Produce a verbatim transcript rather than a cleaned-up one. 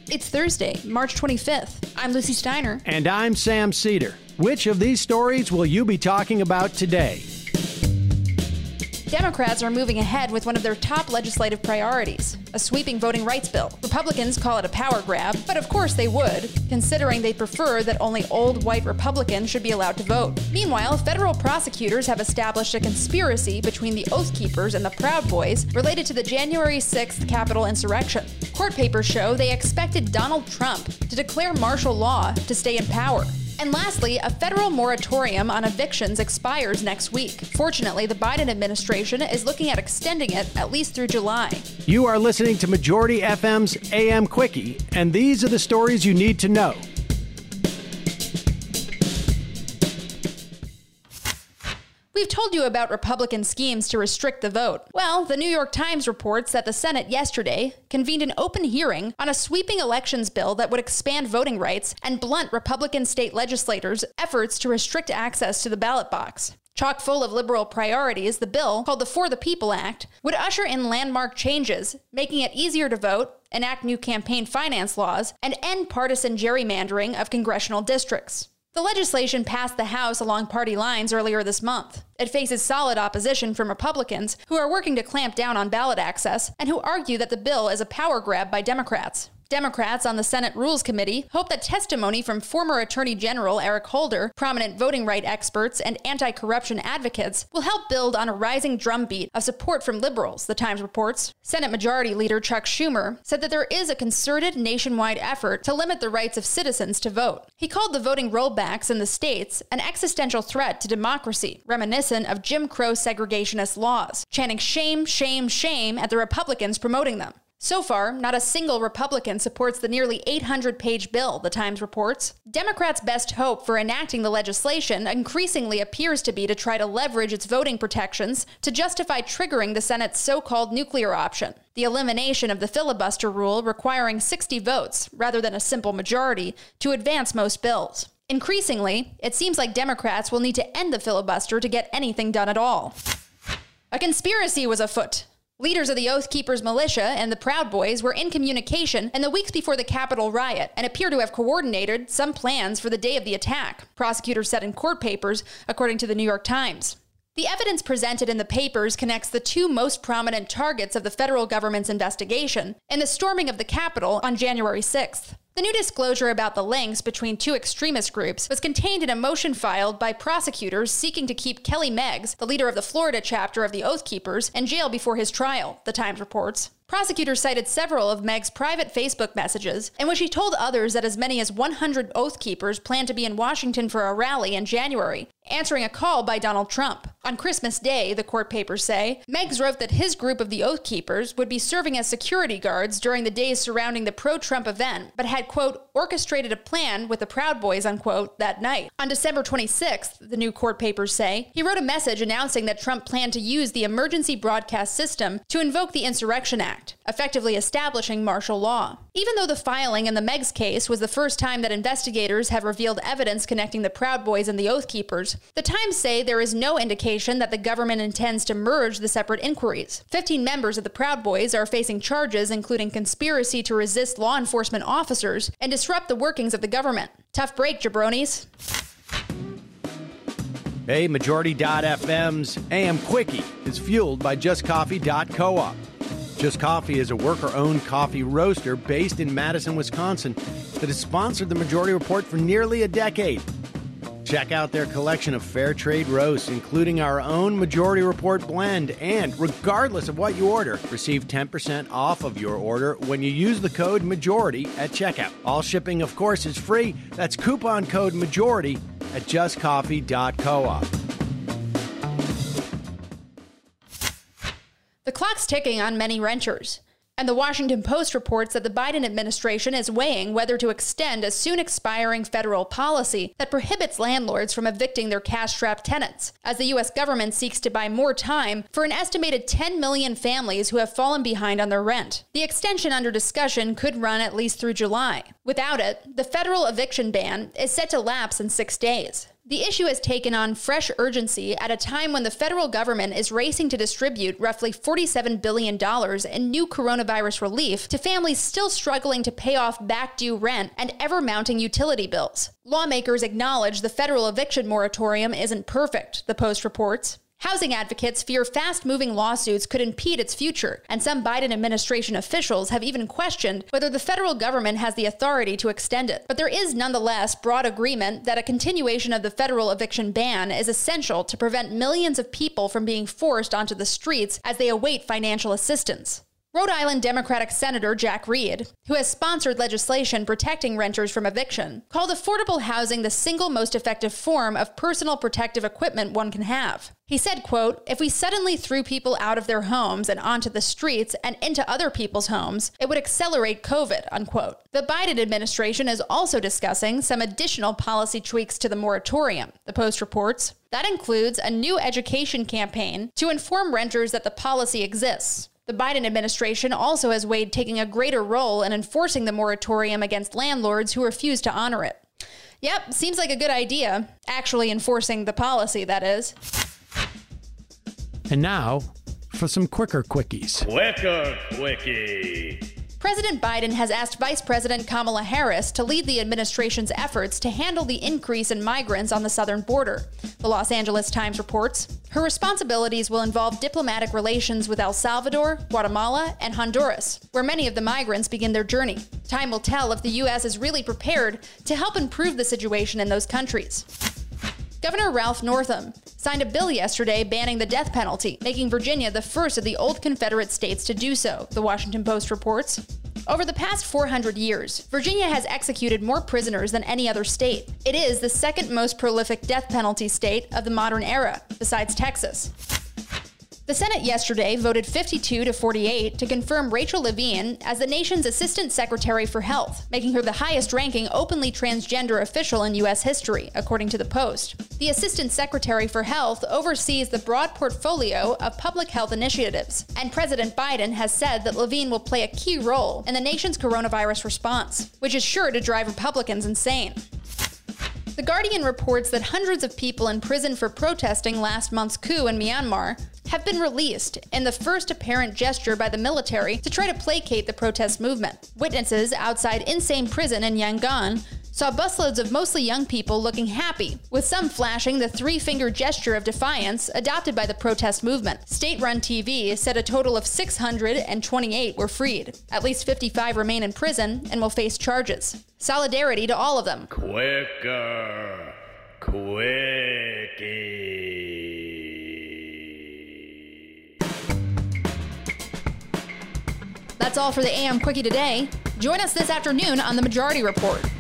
It's Thursday, March twenty-fifth. I'm Lucy Steiner. And I'm Sam Cedar. Which of these stories will you be talking about today? Democrats are moving ahead with one of their top legislative priorities, a sweeping voting rights bill. Republicans call it a power grab, but of course they would, considering they prefer that only old white Republicans should be allowed to vote. Meanwhile, federal prosecutors have established a conspiracy between the Oath Keepers and the Proud Boys related to the January sixth Capitol insurrection. Court papers show they expected Donald Trump to declare martial law to stay in power. And lastly, a federal moratorium on evictions expires next week. Fortunately, the Biden administration is looking at extending it at least through July. You are listening to Majority F M's A M Quickie, and these are the stories you need to know. We've told you about Republican schemes to restrict the vote. Well, the New York Times reports that the Senate yesterday convened an open hearing on a sweeping elections bill that would expand voting rights and blunt Republican state legislators' efforts to restrict access to the ballot box. Chock full of liberal priorities, the bill, called the For the People Act, would usher in landmark changes, making it easier to vote, enact new campaign finance laws, and end partisan gerrymandering of congressional districts. The legislation passed the House along party lines earlier this month. It faces solid opposition from Republicans who are working to clamp down on ballot access and who argue that the bill is a power grab by Democrats. Democrats on the Senate Rules Committee hope that testimony from former Attorney General Eric Holder, prominent voting rights experts, and anti-corruption advocates will help build on a rising drumbeat of support from liberals, the Times reports. Senate Majority Leader Chuck Schumer said that there is a concerted nationwide effort to limit the rights of citizens to vote. He called the voting rollbacks in the states an existential threat to democracy, reminiscent of Jim Crow segregationist laws, chanting shame, shame, shame at the Republicans promoting them. So far, not a single Republican supports the nearly eight hundred page bill, the Times reports. Democrats' best hope for enacting the legislation increasingly appears to be to try to leverage its voting protections to justify triggering the Senate's so-called nuclear option, the elimination of the filibuster rule requiring sixty votes, rather than a simple majority, to advance most bills. Increasingly, it seems like Democrats will need to end the filibuster to get anything done at all. A conspiracy was afoot. Leaders of the Oath Keepers militia and the Proud Boys were in communication in the weeks before the Capitol riot and appear to have coordinated some plans for the day of the attack, prosecutors said in court papers, according to the New York Times. The evidence presented in the papers connects the two most prominent targets of the federal government's investigation in the storming of the Capitol on January sixth. The new disclosure about the links between two extremist groups was contained in a motion filed by prosecutors seeking to keep Kelly Meggs, the leader of the Florida chapter of the Oath Keepers, in jail before his trial, the Times reports. Prosecutors cited several of Meggs' private Facebook messages in which he told others that as many as one hundred Oath Keepers planned to be in Washington for a rally in January, answering a call by Donald Trump. On Christmas Day, the court papers say, Meggs wrote that his group of the Oath Keepers would be serving as security guards during the days surrounding the pro-Trump event, but had, quote, orchestrated a plan with the Proud Boys, unquote, that night. On December twenty-sixth, the new court papers say, he wrote a message announcing that Trump planned to use the emergency broadcast system to invoke the Insurrection Act, effectively establishing martial law. Even though the filing in the Meggs case was the first time that investigators have revealed evidence connecting the Proud Boys and the Oath Keepers, the Times say there is no indication that the government intends to merge the separate inquiries. Fifteen members of the Proud Boys are facing charges including conspiracy to resist law enforcement officers and disrupt the workings of the government. Tough break, jabronis. Hey, Majority dot F M's A M Quickie is fueled by just coffee dot coop. Just Coffee is a worker-owned coffee roaster based in Madison, Wisconsin that has sponsored the Majority Report for nearly a decade. Check out their collection of fair trade roasts, including our own Majority Report blend, and regardless of what you order, receive ten percent off of your order when you use the code MAJORITY at checkout. All shipping, of course, is free. That's coupon code MAJORITY at just coffee dot coop. The clock's ticking on many renters, and the Washington Post reports that the Biden administration is weighing whether to extend a soon-expiring federal policy that prohibits landlords from evicting their cash-strapped tenants, as the U S government seeks to buy more time for an estimated ten million families who have fallen behind on their rent. The extension under discussion could run at least through July. Without it, the federal eviction ban is set to lapse in six days. The issue has taken on fresh urgency at a time when the federal government is racing to distribute roughly forty-seven billion dollars in new coronavirus relief to families still struggling to pay off back-due rent and ever-mounting utility bills. Lawmakers acknowledge the federal eviction moratorium isn't perfect, the Post reports. Housing advocates fear fast-moving lawsuits could impede its future, and some Biden administration officials have even questioned whether the federal government has the authority to extend it. But there is nonetheless broad agreement that a continuation of the federal eviction ban is essential to prevent millions of people from being forced onto the streets as they await financial assistance. Rhode Island Democratic Senator Jack Reed, who has sponsored legislation protecting renters from eviction, called affordable housing the single most effective form of personal protective equipment one can have. He said, quote, "If we suddenly threw people out of their homes and onto the streets and into other people's homes, it would accelerate COVID," unquote. The Biden administration is also discussing some additional policy tweaks to the moratorium, the Post reports. That includes a new education campaign to inform renters that the policy exists. The Biden administration also has weighed taking a greater role in enforcing the moratorium against landlords who refuse to honor it. Yep, seems like a good idea. Actually enforcing the policy, that is. And now, for some quicker quickies. Quicker quickie. President Biden has asked Vice President Kamala Harris to lead the administration's efforts to handle the increase in migrants on the southern border. The Los Angeles Times reports. Her responsibilities will involve diplomatic relations with El Salvador, Guatemala, and Honduras, where many of the migrants begin their journey. Time will tell if the U S is really prepared to help improve the situation in those countries. Governor Ralph Northam signed a bill yesterday banning the death penalty, making Virginia the first of the old Confederate states to do so, the Washington Post reports. Over the past four hundred years, Virginia has executed more prisoners than any other state. It is the second most prolific death penalty state of the modern era, besides Texas. The Senate yesterday voted fifty-two to forty-eight to confirm Rachel Levine as the nation's Assistant Secretary for Health, making her the highest-ranking openly transgender official in U S history, according to the Post. The Assistant Secretary for Health oversees the broad portfolio of public health initiatives, and President Biden has said that Levine will play a key role in the nation's coronavirus response, which is sure to drive Republicans insane. The Guardian reports that hundreds of people in prison for protesting last month's coup in Myanmar have been released in the first apparent gesture by the military to try to placate the protest movement. Witnesses outside Insane Prison in Yangon saw busloads of mostly young people looking happy, with some flashing the three-finger gesture of defiance adopted by the protest movement. State-run T V said a total of six hundred twenty-eight were freed. At least fifty-five remain in prison and will face charges. Solidarity to all of them. Quicker quickie. That's all for the A M Quickie today. Join us this afternoon on The Majority Report.